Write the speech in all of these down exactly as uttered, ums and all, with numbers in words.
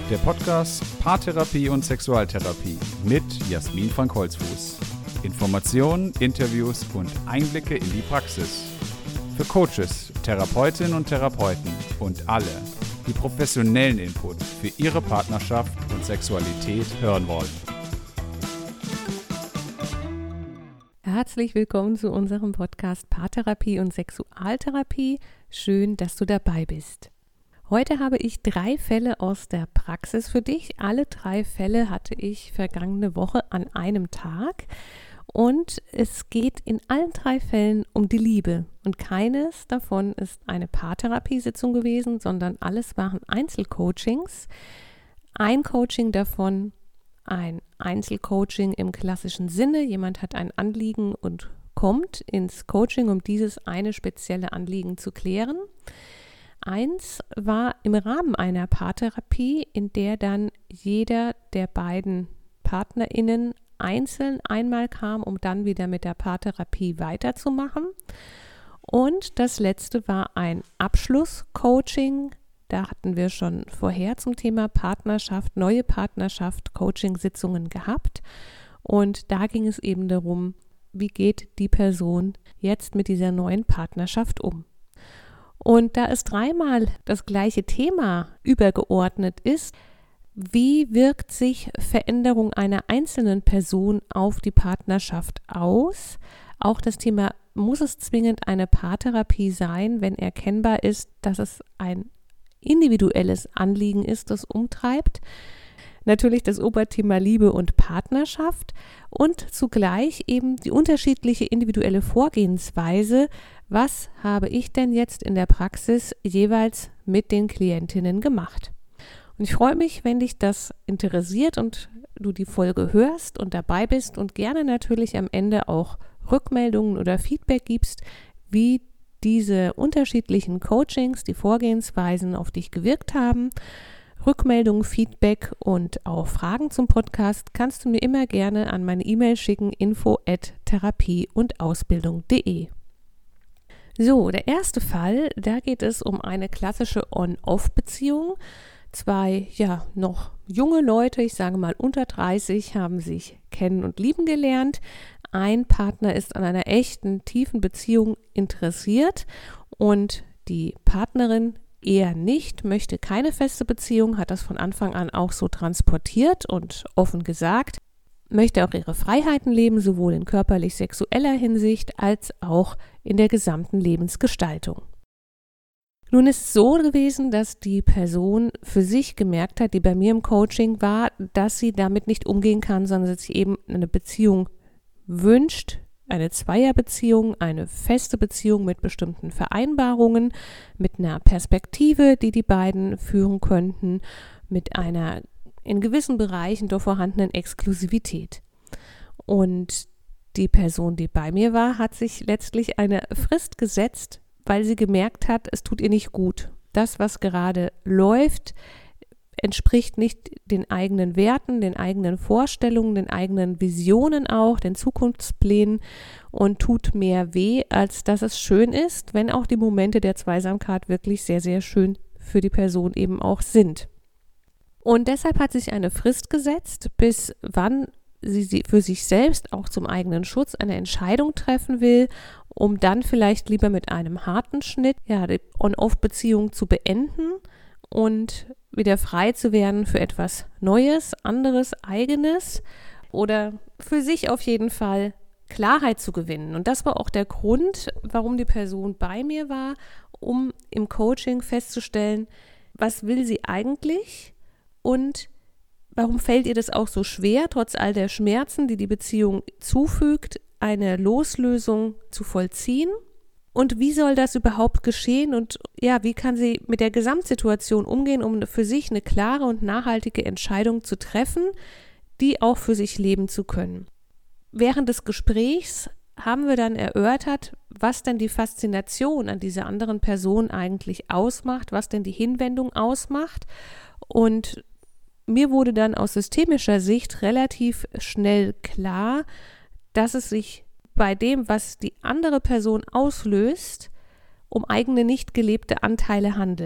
Der Podcast Paartherapie und Sexualtherapie mit Jasmin Frank-Holzfuß. Informationen, Interviews und Einblicke in die Praxis. Für Coaches, Therapeutinnen und Therapeuten und alle, die professionellen Input für ihre Partnerschaft und Sexualität hören wollen. Herzlich willkommen zu unserem Podcast Paartherapie und Sexualtherapie. Schön, dass du dabei bist. Heute habe ich drei Fälle aus der Praxis für dich. Alle drei Fälle hatte ich vergangene Woche an einem Tag. Und es geht in allen drei Fällen um die Liebe. Und keines davon ist eine Paartherapiesitzung gewesen, sondern alles waren Einzelcoachings. Ein Coaching davon, ein Einzelcoaching im klassischen Sinne. Jemand hat ein Anliegen und kommt ins Coaching, um dieses eine spezielle Anliegen zu klären. Eins war im Rahmen einer Paartherapie, in der dann jeder der beiden PartnerInnen einzeln einmal kam, um dann wieder mit der Paartherapie weiterzumachen. Und das letzte war ein Abschlusscoaching. Da hatten wir schon vorher zum Thema Partnerschaft, neue Partnerschaft, Coaching-Sitzungen gehabt. Und da ging es eben darum, wie geht die Person jetzt mit dieser neuen Partnerschaft um. Und da es dreimal das gleiche Thema übergeordnet ist, wie wirkt sich Veränderung einer einzelnen Person auf die Partnerschaft aus? Auch das Thema, muss es zwingend eine Paartherapie sein, wenn erkennbar ist, dass es ein individuelles Anliegen ist, das umtreibt? Natürlich das Oberthema Liebe und Partnerschaft und zugleich eben die unterschiedliche individuelle Vorgehensweise. Was habe ich denn jetzt in der Praxis jeweils mit den Klientinnen gemacht? Und ich freue mich, wenn dich das interessiert und du die Folge hörst und dabei bist und gerne natürlich am Ende auch Rückmeldungen oder Feedback gibst, wie diese unterschiedlichen Coachings, die Vorgehensweisen auf dich gewirkt haben. Rückmeldungen, Feedback und auch Fragen zum Podcast kannst du mir immer gerne an meine E-Mail schicken, info at therapie und ausbildung punkt de. So, der erste Fall, da geht es um eine klassische On-Off-Beziehung. Zwei, ja, noch junge Leute, ich sage mal unter dreißig, haben sich kennen und lieben gelernt. Ein Partner ist an einer echten, tiefen Beziehung interessiert und die Partnerin eher nicht, möchte keine feste Beziehung, hat das von Anfang an auch so transportiert und offen gesagt, möchte auch ihre Freiheiten leben, sowohl in körperlich-sexueller Hinsicht als auch in der gesamten Lebensgestaltung. Nun ist es so gewesen, dass die Person für sich gemerkt hat, die bei mir im Coaching war, dass sie damit nicht umgehen kann, sondern dass sie eben eine Beziehung wünscht, eine Zweierbeziehung, eine feste Beziehung mit bestimmten Vereinbarungen, mit einer Perspektive, die die beiden führen könnten, mit einer in gewissen Bereichen doch vorhandenen Exklusivität. Und die Person, die bei mir war, hat sich letztlich eine Frist gesetzt, weil sie gemerkt hat, es tut ihr nicht gut. Das, was gerade läuft, entspricht nicht den eigenen Werten, den eigenen Vorstellungen, den eigenen Visionen auch, den Zukunftsplänen und tut mehr weh, als dass es schön ist, wenn auch die Momente der Zweisamkeit wirklich sehr, sehr schön für die Person eben auch sind. Und deshalb hat sich eine Frist gesetzt, bis wann sie für sich selbst auch zum eigenen Schutz eine Entscheidung treffen will, um dann vielleicht lieber mit einem harten Schnitt ja, die On-Off-Beziehung zu beenden und wieder frei zu werden für etwas Neues, anderes, Eigenes oder für sich auf jeden Fall Klarheit zu gewinnen. Und das war auch der Grund, warum die Person bei mir war, um im Coaching festzustellen, was will sie eigentlich und warum fällt ihr das auch so schwer, trotz all der Schmerzen, die die Beziehung zufügt, eine Loslösung zu vollziehen? Und wie soll das überhaupt geschehen und ja, wie kann sie mit der Gesamtsituation umgehen, um für sich eine klare und nachhaltige Entscheidung zu treffen, die auch für sich leben zu können? Während des Gesprächs haben wir dann erörtert, was denn die Faszination an dieser anderen Person eigentlich ausmacht, was denn die Hinwendung ausmacht. Und mir wurde dann aus systemischer Sicht relativ schnell klar, dass es sich bei dem, was die andere Person auslöst, um eigene nicht gelebte Anteile handelt.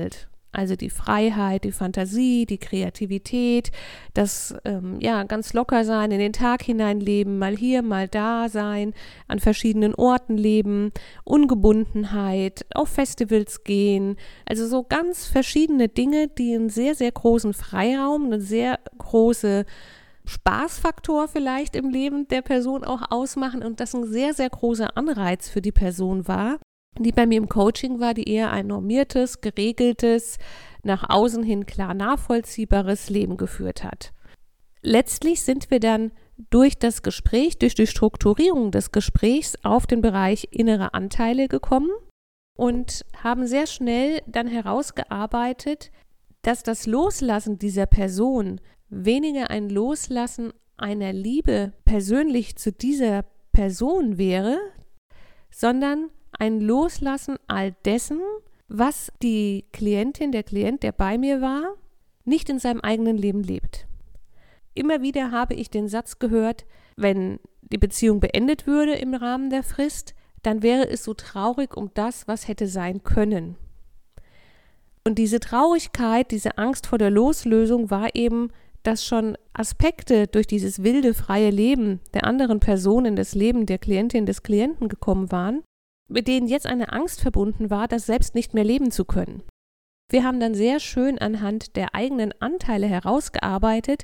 Also die Freiheit, die Fantasie, die Kreativität, das ähm, ja ganz locker sein, in den Tag hinein leben, mal hier, mal da sein, an verschiedenen Orten leben, Ungebundenheit, auf Festivals gehen, also so ganz verschiedene Dinge, die einen sehr, sehr großen Freiraum, eine sehr große Spaßfaktor vielleicht im Leben der Person auch ausmachen und das ein sehr, sehr großer Anreiz für die Person war, die bei mir im Coaching war, die eher ein normiertes, geregeltes, nach außen hin klar nachvollziehbares Leben geführt hat. Letztlich sind wir dann durch das Gespräch, durch die Strukturierung des Gesprächs auf den Bereich innere Anteile gekommen und haben sehr schnell dann herausgearbeitet, dass das Loslassen dieser Person weniger ein Loslassen einer Liebe persönlich zu dieser Person wäre, sondern ein Loslassen all dessen, was die Klientin, der Klient, der bei mir war, nicht in seinem eigenen Leben lebt. Immer wieder habe ich den Satz gehört, wenn die Beziehung beendet würde im Rahmen der Frist, dann wäre es so traurig um das, was hätte sein können. Und diese Traurigkeit, diese Angst vor der Loslösung war eben, dass schon Aspekte durch dieses wilde, freie Leben der anderen Person in das Leben der Klientin, des Klienten gekommen waren, mit denen jetzt eine Angst verbunden war, das selbst nicht mehr leben zu können. Wir haben dann sehr schön anhand der eigenen Anteile herausgearbeitet,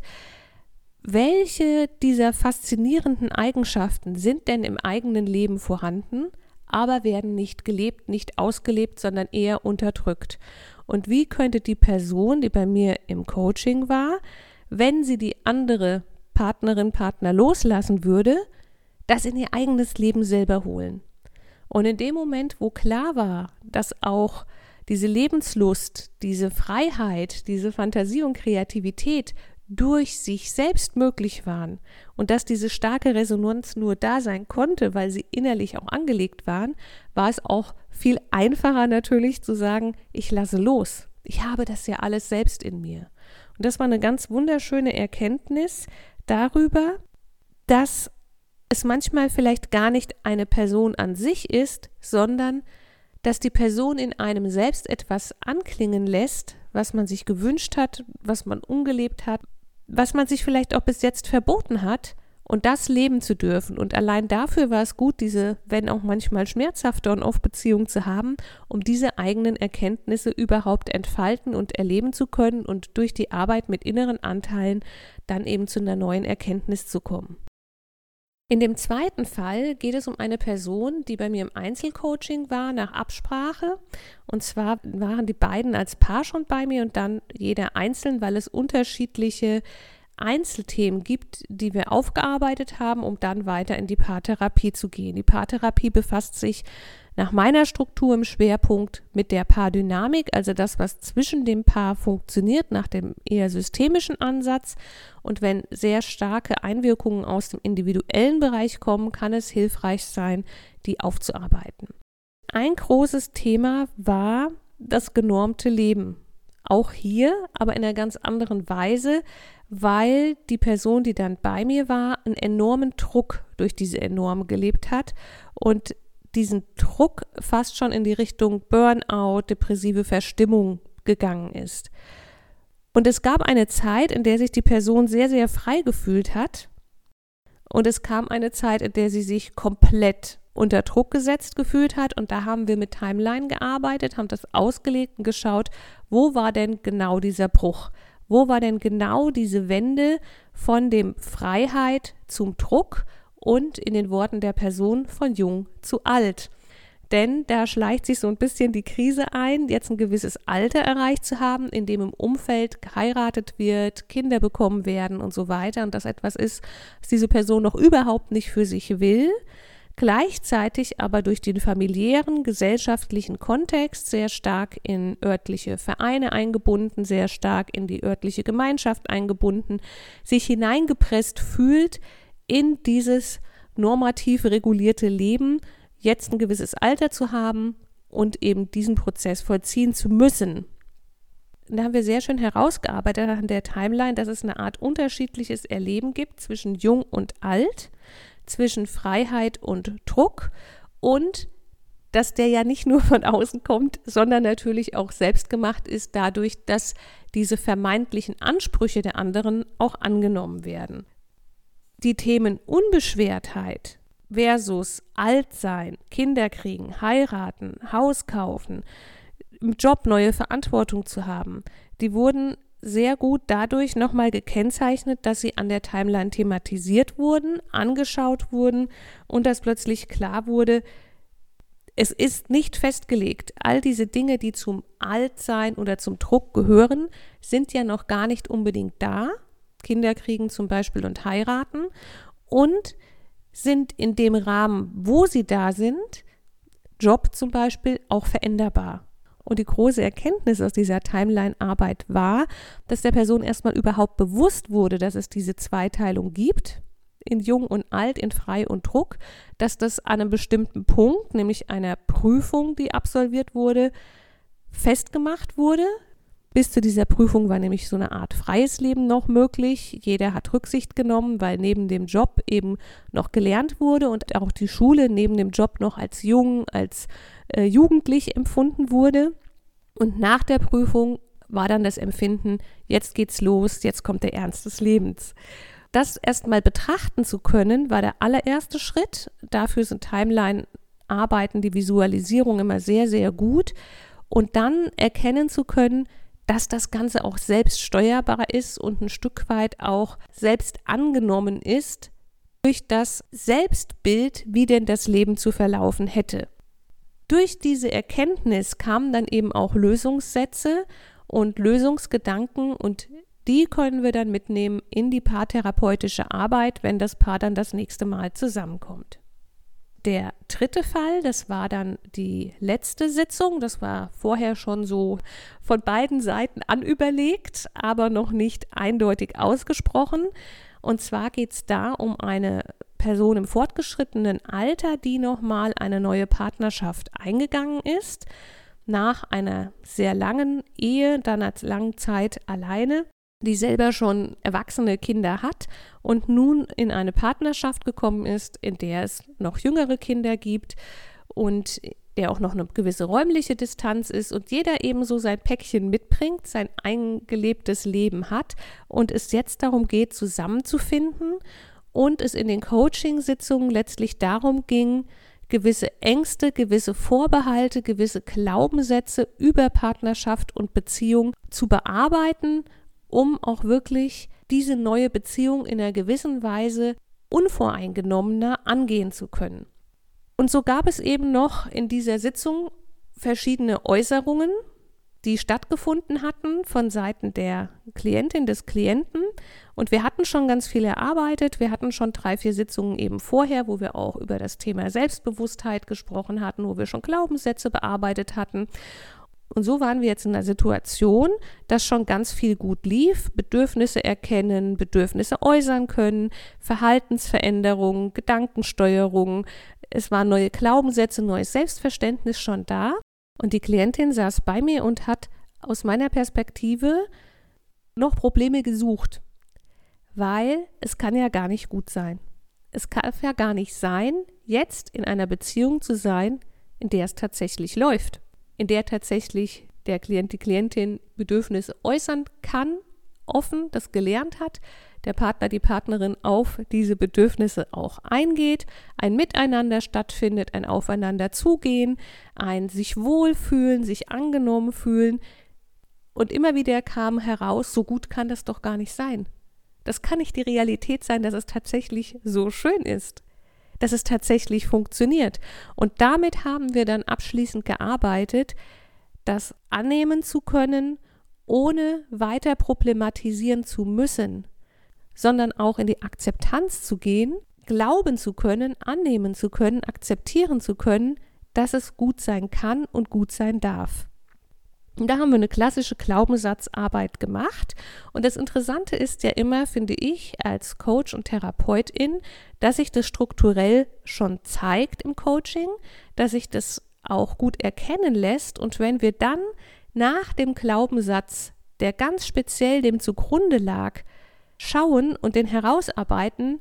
welche dieser faszinierenden Eigenschaften sind denn im eigenen Leben vorhanden, aber werden nicht gelebt, nicht ausgelebt, sondern eher unterdrückt. Und wie könnte die Person, die bei mir im Coaching war, wenn sie die andere Partnerin, Partner loslassen würde, das in ihr eigenes Leben selber holen? Und in dem Moment, wo klar war, dass auch diese Lebenslust, diese Freiheit, diese Fantasie und Kreativität durch sich selbst möglich waren und dass diese starke Resonanz nur da sein konnte, weil sie innerlich auch angelegt waren, war es auch viel einfacher natürlich zu sagen, ich lasse los. Ich habe das ja alles selbst in mir. Und das war eine ganz wunderschöne Erkenntnis darüber, dass es manchmal vielleicht gar nicht eine Person an sich ist, sondern dass die Person in einem selbst etwas anklingen lässt, was man sich gewünscht hat, was man ungelebt hat, was man sich vielleicht auch bis jetzt verboten hat und das leben zu dürfen. Und allein dafür war es gut, diese, wenn auch manchmal schmerzhafte On-Off-Beziehung zu haben, um diese eigenen Erkenntnisse überhaupt entfalten und erleben zu können und durch die Arbeit mit inneren Anteilen dann eben zu einer neuen Erkenntnis zu kommen. In dem zweiten Fall geht es um eine Person, die bei mir im Einzelcoaching war, nach Absprache. Und zwar waren die beiden als Paar schon bei mir und dann jeder einzeln, weil es unterschiedliche Einzelthemen gibt, die wir aufgearbeitet haben, um dann weiter in die Paartherapie zu gehen. Die Paartherapie befasst sich nach meiner Struktur im Schwerpunkt mit der Paardynamik, also das, was zwischen dem Paar funktioniert, nach dem eher systemischen Ansatz. Und wenn sehr starke Einwirkungen aus dem individuellen Bereich kommen, kann es hilfreich sein, die aufzuarbeiten. Ein großes Thema war das genormte Leben. Auch hier, aber in einer ganz anderen Weise, weil die Person, die dann bei mir war, einen enormen Druck durch diese Norm gelebt hat und diesen Druck fast schon in die Richtung Burnout, depressive Verstimmung gegangen ist. Und es gab eine Zeit, in der sich die Person sehr, sehr frei gefühlt hat. Und es kam eine Zeit, in der sie sich komplett unter Druck gesetzt gefühlt hat. Und da haben wir mit Timeline gearbeitet, haben das ausgelegt und geschaut, wo war denn genau dieser Bruch? Wo war denn genau diese Wende von dem Freiheit zum Druck und in den Worten der Person von jung zu alt? Denn da schleicht sich so ein bisschen die Krise ein, jetzt ein gewisses Alter erreicht zu haben, in dem im Umfeld geheiratet wird, Kinder bekommen werden und so weiter. Und das etwas ist, was diese Person noch überhaupt nicht für sich will. Gleichzeitig aber durch den familiären, gesellschaftlichen Kontext sehr stark in örtliche Vereine eingebunden, sehr stark in die örtliche Gemeinschaft eingebunden, sich hineingepresst fühlt in dieses normativ regulierte Leben, jetzt ein gewisses Alter zu haben und eben diesen Prozess vollziehen zu müssen. Da haben wir sehr schön herausgearbeitet an der Timeline, dass es eine Art unterschiedliches Erleben gibt zwischen jung und alt, zwischen Freiheit und Druck und dass der ja nicht nur von außen kommt, sondern natürlich auch selbst gemacht ist dadurch, dass diese vermeintlichen Ansprüche der anderen auch angenommen werden. Die Themen Unbeschwertheit versus Altsein, Kinder kriegen, heiraten, Haus kaufen, im Job neue Verantwortung zu haben, die wurden sehr gut dadurch nochmal gekennzeichnet, dass sie an der Timeline thematisiert wurden, angeschaut wurden und dass plötzlich klar wurde, es ist nicht festgelegt. All diese Dinge, die zum Altsein oder zum Druck gehören, sind ja noch gar nicht unbedingt da. Kinder kriegen zum Beispiel und heiraten und sind in dem Rahmen, wo sie da sind, Job zum Beispiel, auch veränderbar. Und die große Erkenntnis aus dieser Timeline-Arbeit war, dass der Person erstmal überhaupt bewusst wurde, dass es diese Zweiteilung gibt, in Jung und Alt, in Frei und Druck, dass das an einem bestimmten Punkt, nämlich einer Prüfung, die absolviert wurde, festgemacht wurde. Bis zu dieser Prüfung war nämlich so eine Art freies Leben noch möglich. Jeder hat Rücksicht genommen, weil neben dem Job eben noch gelernt wurde und auch die Schule neben dem Job noch als jung, als äh, jugendlich empfunden wurde. Und nach der Prüfung war dann das Empfinden, jetzt geht's los, jetzt kommt der Ernst des Lebens. Das erstmal betrachten zu können, war der allererste Schritt. Dafür sind Timeline-Arbeiten, die Visualisierung immer sehr, sehr gut. Und dann erkennen zu können, dass das Ganze auch selbst steuerbar ist und ein Stück weit auch selbst angenommen ist durch das Selbstbild, wie denn das Leben zu verlaufen hätte. Durch diese Erkenntnis kamen dann eben auch Lösungssätze und Lösungsgedanken und die können wir dann mitnehmen in die paartherapeutische Arbeit, wenn das Paar dann das nächste Mal zusammenkommt. Der dritte Fall, das war dann die letzte Sitzung, das war vorher schon so von beiden Seiten anüberlegt, aber noch nicht eindeutig ausgesprochen. Und zwar geht es da um eine Person im fortgeschrittenen Alter, die nochmal eine neue Partnerschaft eingegangen ist, nach einer sehr langen Ehe, dann nach langer Zeit alleine, die selber schon erwachsene Kinder hat und nun in eine Partnerschaft gekommen ist, in der es noch jüngere Kinder gibt und der auch noch eine gewisse räumliche Distanz ist und jeder eben so sein Päckchen mitbringt, sein eingelebtes Leben hat und es jetzt darum geht, zusammenzufinden und es in den Coaching-Sitzungen letztlich darum ging, gewisse Ängste, gewisse Vorbehalte, gewisse Glaubenssätze über Partnerschaft und Beziehung zu bearbeiten, um auch wirklich diese neue Beziehung in einer gewissen Weise unvoreingenommener angehen zu können. Und so gab es eben noch in dieser Sitzung verschiedene Äußerungen, die stattgefunden hatten von Seiten der Klientin, des Klienten. Und wir hatten schon ganz viel erarbeitet. Wir hatten schon drei, vier Sitzungen eben vorher, wo wir auch über das Thema Selbstbewusstheit gesprochen hatten, wo wir schon Glaubenssätze bearbeitet hatten. Und so waren wir jetzt in einer Situation, dass schon ganz viel gut lief, Bedürfnisse erkennen, Bedürfnisse äußern können, Verhaltensveränderungen, Gedankensteuerung, es waren neue Glaubenssätze, neues Selbstverständnis schon da. Und die Klientin saß bei mir und hat aus meiner Perspektive noch Probleme gesucht, weil es kann ja gar nicht gut sein. Es kann ja gar nicht sein, jetzt in einer Beziehung zu sein, in der es tatsächlich läuft. In der tatsächlich der Klient, die Klientin Bedürfnisse äußern kann, offen das gelernt hat, der Partner, die Partnerin auf diese Bedürfnisse auch eingeht, ein Miteinander stattfindet, ein Aufeinander zugehen, ein sich wohlfühlen, sich angenommen fühlen. Und immer wieder kam heraus, so gut kann das doch gar nicht sein. Das kann nicht die Realität sein, dass es tatsächlich so schön ist, dass es tatsächlich funktioniert. Und damit haben wir dann abschließend gearbeitet, das annehmen zu können, ohne weiter problematisieren zu müssen, sondern auch in die Akzeptanz zu gehen, glauben zu können, annehmen zu können, akzeptieren zu können, dass es gut sein kann und gut sein darf. Und da haben wir eine klassische Glaubenssatzarbeit gemacht. Und das Interessante ist ja immer, finde ich, als Coach und Therapeutin, dass sich das strukturell schon zeigt im Coaching, dass sich das auch gut erkennen lässt. Und wenn wir dann nach dem Glaubenssatz, der ganz speziell dem zugrunde lag, schauen und den herausarbeiten,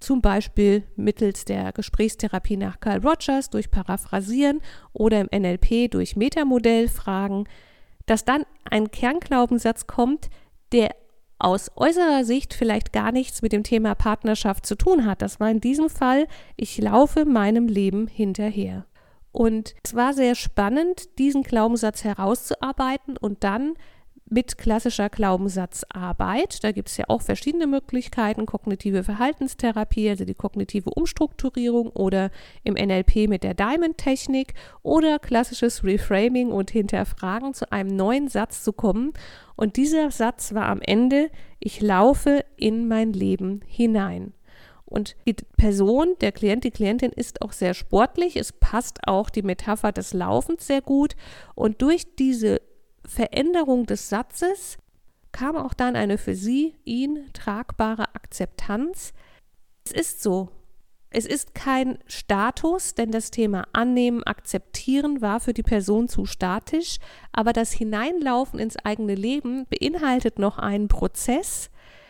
zum Beispiel mittels der Gesprächstherapie nach Carl Rogers durch Paraphrasieren oder im N L P durch Metamodellfragen, dass dann ein Kernglaubenssatz kommt, der aus äußerer Sicht vielleicht gar nichts mit dem Thema Partnerschaft zu tun hat. Das war in diesem Fall, ich laufe meinem Leben hinterher. Und es war sehr spannend, diesen Glaubenssatz herauszuarbeiten und dann mit klassischer Glaubenssatzarbeit, da gibt es ja auch verschiedene Möglichkeiten, kognitive Verhaltenstherapie, also die kognitive Umstrukturierung oder im N L P mit der Diamond-Technik oder klassisches Reframing und Hinterfragen zu einem neuen Satz zu kommen. Und dieser Satz war am Ende, ich laufe in mein Leben hinein. Und die Person, der Klient, die Klientin ist auch sehr sportlich, es passt auch die Metapher des Laufens sehr gut und durch diese Veränderung des Satzes kam auch dann eine für sie, ihn tragbare Akzeptanz. Es ist so, es ist kein Status, denn das Thema Annehmen, Akzeptieren war für die Person zu statisch, aber das Hineinlaufen ins eigene Leben beinhaltet noch einen Prozess,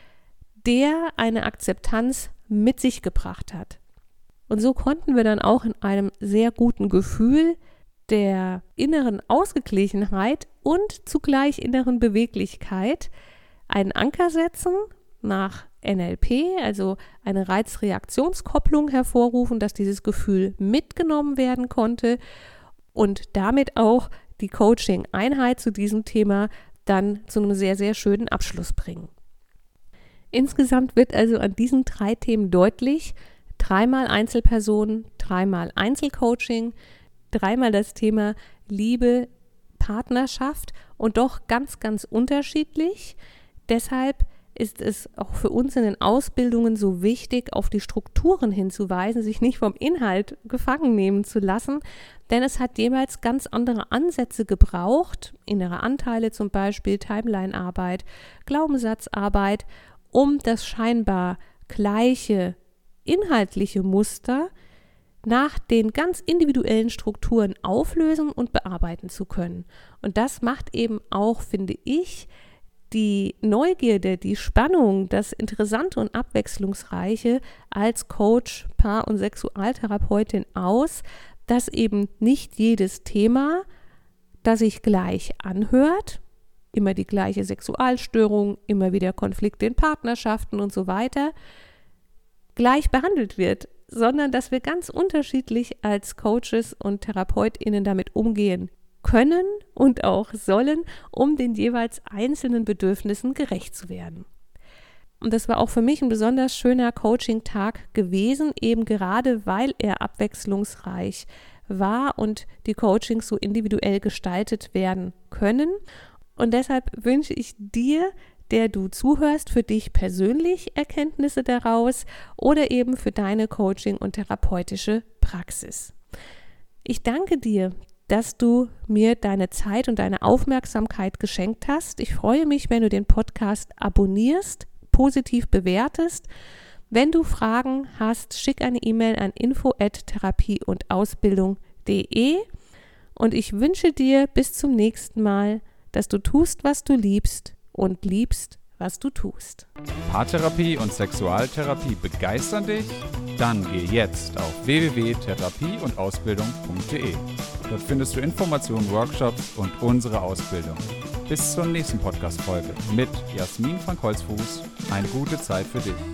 der eine Akzeptanz mit sich gebracht hat. Und so konnten wir dann auch in einem sehr guten Gefühl der inneren Ausgeglichenheit und zugleich inneren Beweglichkeit einen Anker setzen nach N L P, also eine Reizreaktionskopplung hervorrufen, dass dieses Gefühl mitgenommen werden konnte und damit auch die Coaching-Einheit zu diesem Thema dann zu einem sehr, sehr schönen Abschluss bringen. Insgesamt wird also an diesen drei Themen deutlich, dreimal Einzelpersonen, dreimal Einzelcoaching, dreimal das Thema Liebe, Partnerschaft und doch ganz, ganz unterschiedlich. Deshalb ist es auch für uns in den Ausbildungen so wichtig, auf die Strukturen hinzuweisen, sich nicht vom Inhalt gefangen nehmen zu lassen, denn es hat jeweils ganz andere Ansätze gebraucht, innere Anteile zum Beispiel, Timeline-Arbeit, Glaubenssatzarbeit, um das scheinbar gleiche inhaltliche Muster nach den ganz individuellen Strukturen auflösen und bearbeiten zu können. Und das macht eben auch, finde ich, die Neugierde, die Spannung, das Interessante und Abwechslungsreiche als Coach, Paar- und Sexualtherapeutin aus, dass eben nicht jedes Thema, das sich gleich anhört, immer die gleiche Sexualstörung, immer wieder Konflikte in Partnerschaften und so weiter, gleich behandelt wird, sondern dass wir ganz unterschiedlich als Coaches und TherapeutInnen damit umgehen können und auch sollen, um den jeweils einzelnen Bedürfnissen gerecht zu werden. Und das war auch für mich ein besonders schöner Coaching-Tag gewesen, eben gerade weil er abwechslungsreich war und die Coachings so individuell gestaltet werden können. Und deshalb wünsche ich dir, der du zuhörst, für dich persönlich Erkenntnisse daraus oder eben für deine Coaching- und therapeutische Praxis. Ich danke dir, dass du mir deine Zeit und deine Aufmerksamkeit geschenkt hast. Ich freue mich, wenn du den Podcast abonnierst, positiv bewertest. Wenn du Fragen hast, schick eine E-Mail an info at therapie und ausbildung punkt de und ich wünsche dir bis zum nächsten Mal, dass du tust, was du liebst und liebst, was du tust. Paartherapie und Sexualtherapie begeistern dich? Dann geh jetzt auf w w w punkt therapie und ausbildung punkt de. Dort findest du Informationen, Workshops und unsere Ausbildung. Bis zur nächsten Podcast-Folge mit Jasmin Frank Holzfuß. Eine gute Zeit für dich.